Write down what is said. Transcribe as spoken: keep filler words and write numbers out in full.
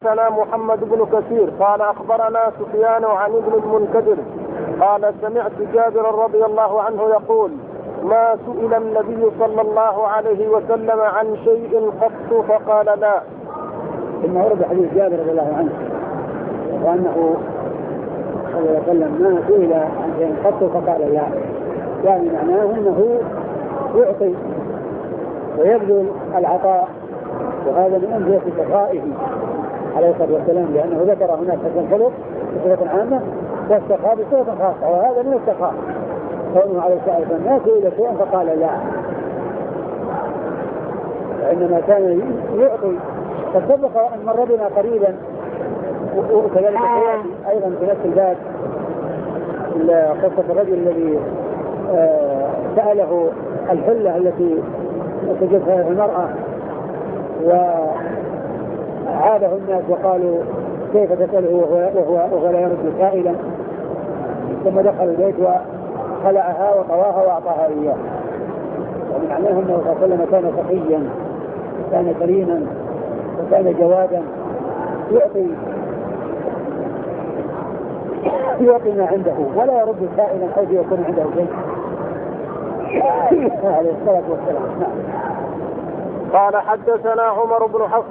حدثنا محمد بن كثير قال أخبرنا سفيان عن ابن المنكدر قال سمعت جابر رضي الله عنه يقول ما سئل النبي صلى الله عليه وسلم عن شيء قط فقال لا. ثم ورد حديث جابر رضي الله عنه وأنه صلى الله عليه وسلم ما سئل عن شيء قط فقال لا، يعني معناه أنه يعطي ويبذل العطاء، وهذا من أمثلة سخائه عليه الصلاة والسلام، لأنه ذكر هناك حسن الخلق بصفة عامة والسخاء بصفة خاصة، وهذا من السخاء قوله عليه الصلاة والسلام ما سئل شيئا فقال لا، وإنما كان يعطي. قد سبق أن مر بنا قريبا وكذلك أيضا في نفس الباب قصة الرجل الذي سأله الحلة التي تجدها المرأة وعاده الناس وقالوا كيف تسأله وهو, وهو لا يرد سائلا، ثم دخل البيت وخلعها وطواها وأعطاها إياه، يعني معناه أنه صلى الله عليه وسلم كان سخيا وكان كريما وكان جوادا، يعطي يعطي ما عنده ولا يرد سائلا حيث يكون عنده شيء عليه الصلاة والسلام. قال حدثنا عمر بن حفص